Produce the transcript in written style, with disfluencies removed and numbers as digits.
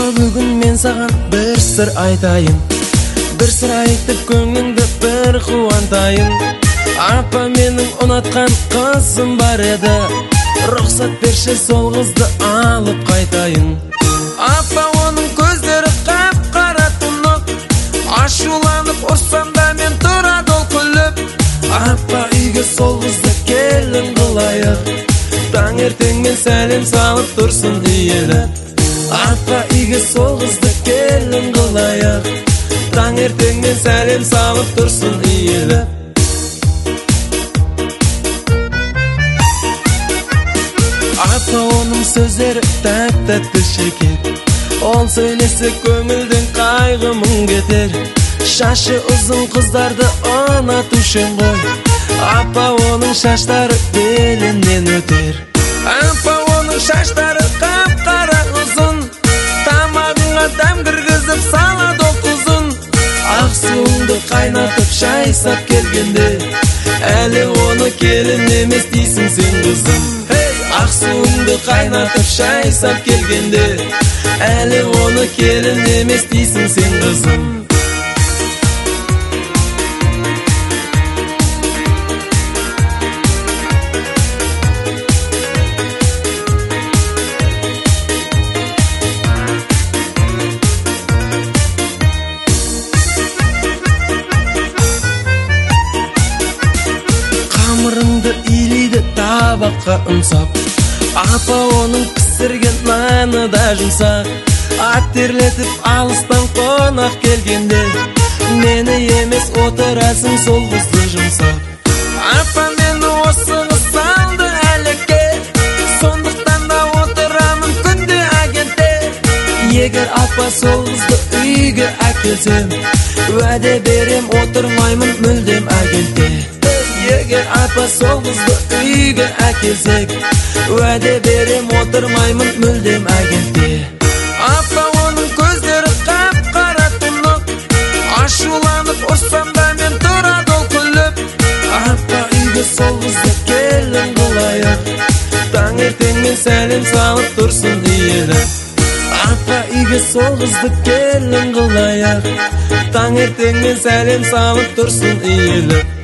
бүгін мен саған бір сыр айтайын, бір сыр айтып көңіліңді бір қуантайын. Апа, менің ұнатқан қызым бар еді, рұқсат берші сол қызды алып қайтайын. Апа, оның көздері қап-қара тұнық, ашуланып ұрсам да мен тұрады ол күліп. Апа, үйге сол қызды келін қылайық, таңертең мен сәлем салып тұрсын иіліп. Апа, үйге сол қызды келін қылайық, таңертең мен сәлем салып тұрсын иіліп. Апа, оның сөздері тәп-тәтті шекер, ол сөйлесе көңілдің қайғы мұң кетер. Шашы ұзын қыздарды ұнатушың ғой, апа, оның шаштары белінен өтер. Апа, оның шаштары қап-қара ұзын, тамағыңа дәм кіргізіп салады ол тұзын. Ақ суыңды қайнатып шайсап келгенде, әлі оны келін емес дейсің сен қызым. Ақ суыңды қайнатып шайсап келгенде, әлі оны келін емес дейсің сен қызым. Қамырыңды илейді табаққа ұнсап, апа, оның пісірген наны да жұмсақ. Аттерлетіп алыстан қонақ келгенде, мені емес отырасың сол қызды жұмсап. Апа, мені осы қыз салды әлекке, сондықтан да отырамын күнде агентте. Егер апа сол қызды үйге әкелсем, уәде берем отырмаймын мүлдем агентте. Егер апа сол қызды үйге әкелсек, уәде берем отырмаймын мүлдем агентте. Апа, оның көздері қап-қара тұнық, ашуланып ұрсам да мен тұрады ол күліп. Апа, үйге сол қызды келін қылайық, таңертең мен сәлем салып тұрсын иіліп. Апа, үйге сол қызды келін қылайық, таңертең мен сәлем салып тұрсын иіліп.